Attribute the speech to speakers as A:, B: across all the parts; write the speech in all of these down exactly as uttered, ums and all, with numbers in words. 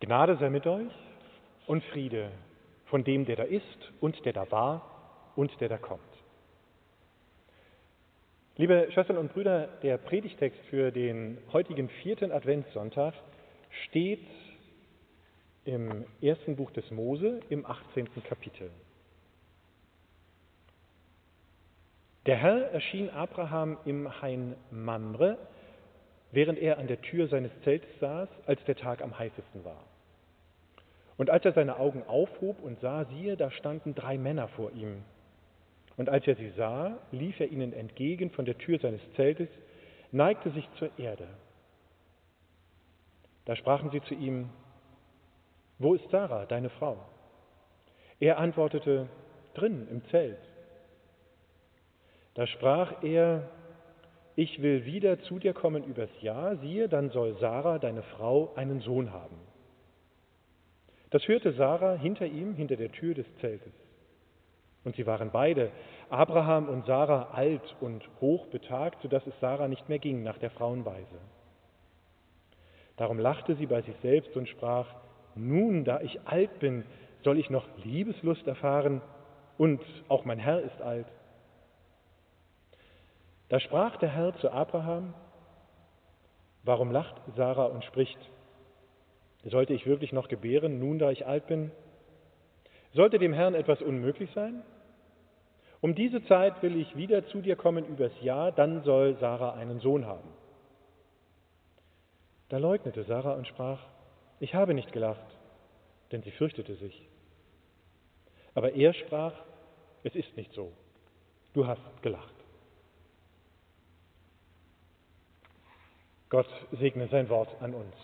A: Gnade sei mit euch und Friede von dem, der da ist und der da war und der da kommt. Liebe Schwestern und Brüder, der Predigtext für den heutigen vierten Adventssonntag steht im ersten Buch des Mose im achtzehnten Kapitel. Der Herr erschien Abraham im Hain Mamre, während er an der Tür seines Zeltes saß, als der Tag am heißesten war. Und als er seine Augen aufhob und sah, siehe, da standen drei Männer vor ihm. Und als er sie sah, lief er ihnen entgegen von der Tür seines Zeltes, neigte sich zur Erde. Da sprachen sie zu ihm: Wo ist Sarah, deine Frau? Er antwortete: Drin im Zelt. Da sprach er: Ich will wieder zu dir kommen übers Jahr, siehe, dann soll Sarah, deine Frau, einen Sohn haben. Das hörte Sarah hinter ihm, hinter der Tür des Zeltes. Und sie waren beide, Abraham und Sarah, alt und hochbetagt, sodass es Sarah nicht mehr ging nach der Frauenweise. Darum lachte sie bei sich selbst und sprach: Nun, da ich alt bin, soll ich noch Liebeslust erfahren, und auch mein Herr ist alt. Da sprach der Herr zu Abraham: Warum lacht Sarah und spricht: Sollte ich wirklich noch gebären, nun da ich alt bin? Sollte dem Herrn etwas unmöglich sein? Um diese Zeit will ich wieder zu dir kommen übers Jahr, dann soll Sarah einen Sohn haben. Da leugnete Sarah und sprach: Ich habe nicht gelacht, denn sie fürchtete sich. Aber er sprach: Es ist nicht so, du hast gelacht. Gott segne sein Wort an uns.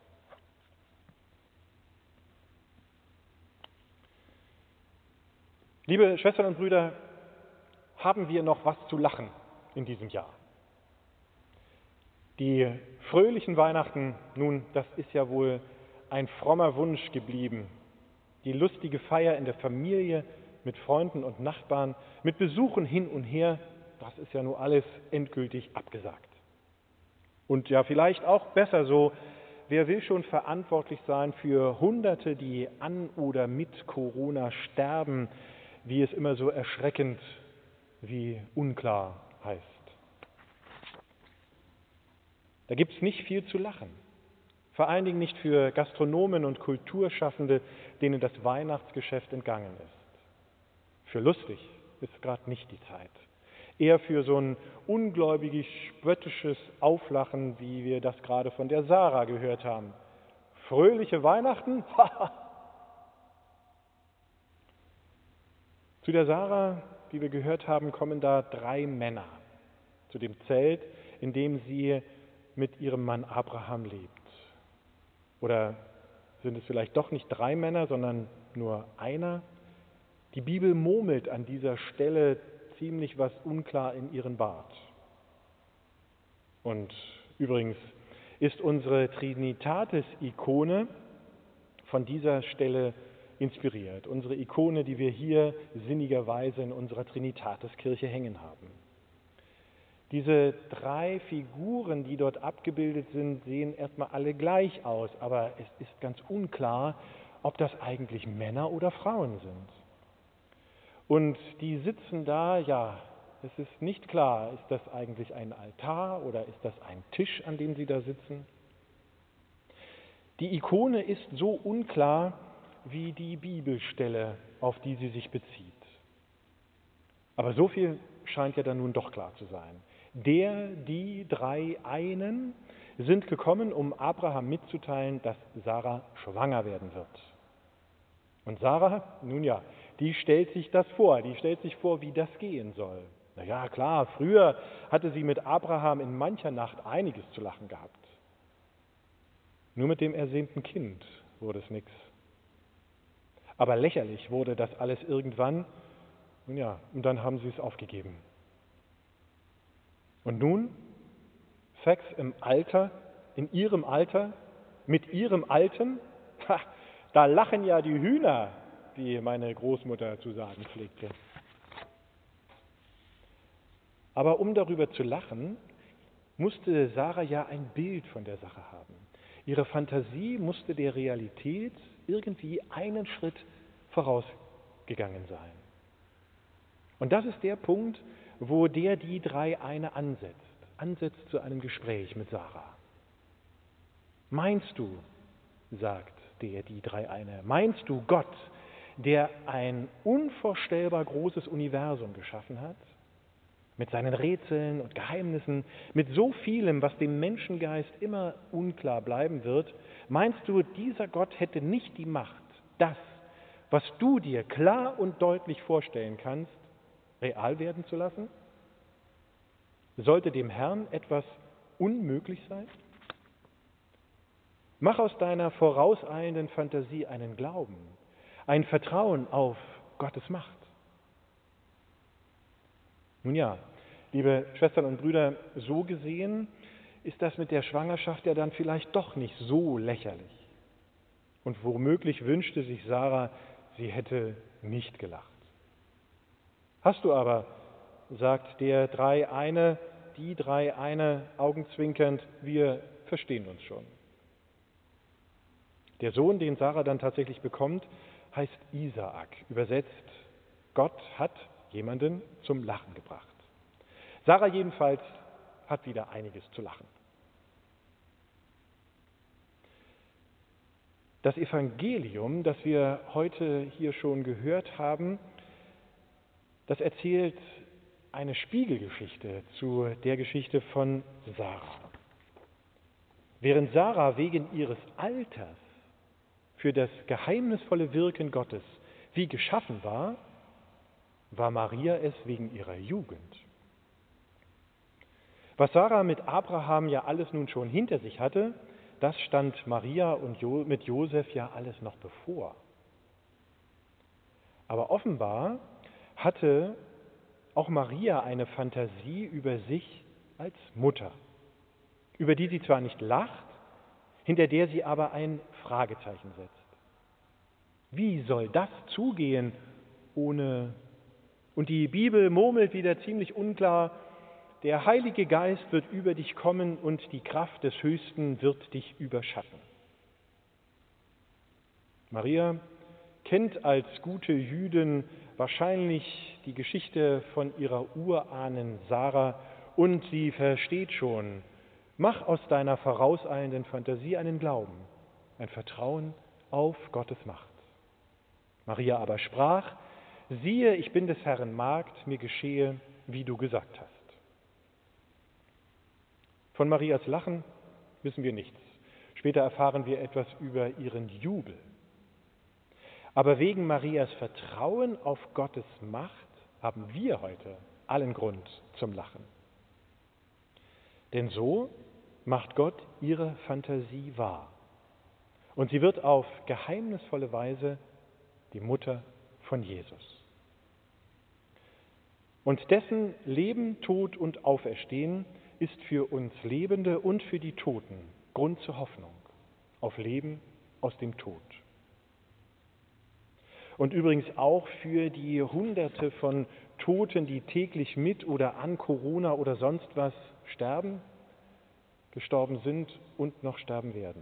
A: Liebe Schwestern und Brüder, haben wir noch was zu lachen in diesem Jahr? Die fröhlichen Weihnachten, nun, das ist ja wohl ein frommer Wunsch geblieben. Die lustige Feier in der Familie, mit Freunden und Nachbarn, mit Besuchen hin und her, das ist ja nun alles endgültig abgesagt. Und ja, vielleicht auch besser so, wer will schon verantwortlich sein für Hunderte, die an oder mit Corona sterben, wie es immer so erschreckend wie unklar heißt. Da gibt es nicht viel zu lachen. Vor allen Dingen nicht für Gastronomen und Kulturschaffende, denen das Weihnachtsgeschäft entgangen ist. Für lustig ist gerade nicht die Zeit. Eher für so ein ungläubiges, spöttisches Auflachen, wie wir das gerade von der Sarah gehört haben. Fröhliche Weihnachten? Zu der Sarah, wie wir gehört haben, kommen da drei Männer zu dem Zelt, in dem sie mit ihrem Mann Abraham lebt. Oder sind es vielleicht doch nicht drei Männer, sondern nur einer? Die Bibel murmelt an dieser Stelle ziemlich was unklar in ihren Bart. Und übrigens ist unsere Trinitatis-Ikone von dieser Stelle inspiriert. Unsere Ikone, die wir hier sinnigerweise in unserer Trinitatis-Kirche hängen haben. Diese drei Figuren, die dort abgebildet sind, sehen erstmal alle gleich aus, aber es ist ganz unklar, ob das eigentlich Männer oder Frauen sind. Und die sitzen da, ja, es ist nicht klar, ist das eigentlich ein Altar oder ist das ein Tisch, an dem sie da sitzen? Die Ikone ist so unklar wie die Bibelstelle, auf die sie sich bezieht. Aber so viel scheint ja dann nun doch klar zu sein. Der, die drei einen sind gekommen, um Abraham mitzuteilen, dass Sarah schwanger werden wird. Und Sarah, nun ja, die stellt sich das vor, die stellt sich vor, wie das gehen soll. Na ja, klar, früher hatte sie mit Abraham in mancher Nacht einiges zu lachen gehabt. Nur mit dem ersehnten Kind wurde es nichts. Aber lächerlich wurde das alles irgendwann, nun ja, und dann haben sie es aufgegeben. Und nun Sex im Alter, in ihrem Alter, mit ihrem Alten, ha, da lachen ja die Hühner, wie meine Großmutter zu sagen pflegte. Aber um darüber zu lachen, musste Sarah ja ein Bild von der Sache haben. Ihre Fantasie musste der Realität irgendwie einen Schritt vorausgegangen sein. Und das ist der Punkt, wo der die drei eine ansetzt, ansetzt zu einem Gespräch mit Sarah. Meinst du, sagt der die drei eine, meinst du Gott, der ein unvorstellbar großes Universum geschaffen hat, mit seinen Rätseln und Geheimnissen, mit so vielem, was dem Menschengeist immer unklar bleiben wird, meinst du, dieser Gott hätte nicht die Macht, das, was du dir klar und deutlich vorstellen kannst, real werden zu lassen? Sollte dem Herrn etwas unmöglich sein? Mach aus deiner vorauseilenden Fantasie einen Glauben, ein Vertrauen auf Gottes Macht. Nun ja, liebe Schwestern und Brüder, so gesehen ist das mit der Schwangerschaft ja dann vielleicht doch nicht so lächerlich. Und womöglich wünschte sich Sarah, sie hätte nicht gelacht. Hast du aber, sagt der drei eine, die drei eine, augenzwinkernd, wir verstehen uns schon. Der Sohn, den Sarah dann tatsächlich bekommt, heißt Isaak. Übersetzt, Gott hat jemanden zum Lachen gebracht. Sarah jedenfalls hat wieder einiges zu lachen. Das Evangelium, das wir heute hier schon gehört haben, das erzählt eine Spiegelgeschichte zu der Geschichte von Sarah. Während Sarah wegen ihres Alters für das geheimnisvolle Wirken Gottes wie geschaffen war, war Maria es wegen ihrer Jugend. Was Sarah mit Abraham ja alles nun schon hinter sich hatte, das stand Maria und jo- mit Josef ja alles noch bevor. Aber offenbar hatte auch Maria eine Fantasie über sich als Mutter, über die sie zwar nicht lacht, hinter der sie aber ein Fragezeichen setzt. Wie soll das zugehen ohne... Und die Bibel murmelt wieder ziemlich unklar, der Heilige Geist wird über dich kommen und die Kraft des Höchsten wird dich überschatten. Maria kennt als gute Jüdin wahrscheinlich die Geschichte von ihrer Urahnin Sarah und sie versteht schon, mach aus deiner vorauseilenden Fantasie einen Glauben, ein Vertrauen auf Gottes Macht. Maria aber sprach, siehe, ich bin des Herrn Magd, mir geschehe, wie du gesagt hast. Von Marias Lachen wissen wir nichts. Später erfahren wir etwas über ihren Jubel. Aber wegen Marias Vertrauen auf Gottes Macht haben wir heute allen Grund zum Lachen. Denn so macht Gott ihre Fantasie wahr. Und sie wird auf geheimnisvolle Weise die Mutter von Jesus. Und dessen Leben, Tod und Auferstehen ist für uns Lebende und für die Toten Grund zur Hoffnung auf Leben aus dem Tod. Und übrigens auch für die Hunderte von Toten, die täglich mit oder an Corona oder sonst was sterben, gestorben sind und noch sterben werden.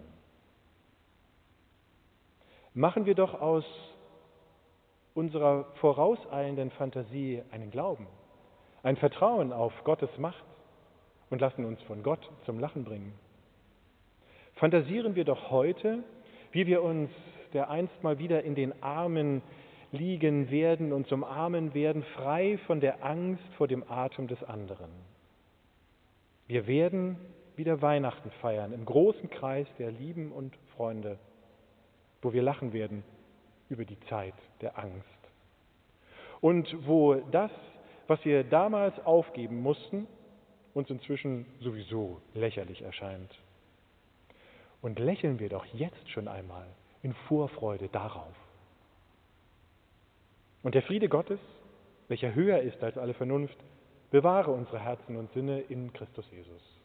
A: Machen wir doch aus unserer vorauseilenden Fantasie einen Glauben, ein Vertrauen auf Gottes Macht und lassen uns von Gott zum Lachen bringen. Fantasieren wir doch heute, wie wir uns dereinst mal wieder in den Armen liegen werden und zum Armen werden, frei von der Angst vor dem Atem des anderen. Wir werden wieder Weihnachten feiern im großen Kreis der Lieben und Freunde, wo wir lachen werden über die Zeit der Angst. Und wo das, was wir damals aufgeben mussten, uns inzwischen sowieso lächerlich erscheint. Und lächeln wir doch jetzt schon einmal in Vorfreude darauf. Und der Friede Gottes, welcher höher ist als alle Vernunft, bewahre unsere Herzen und Sinne in Christus Jesus.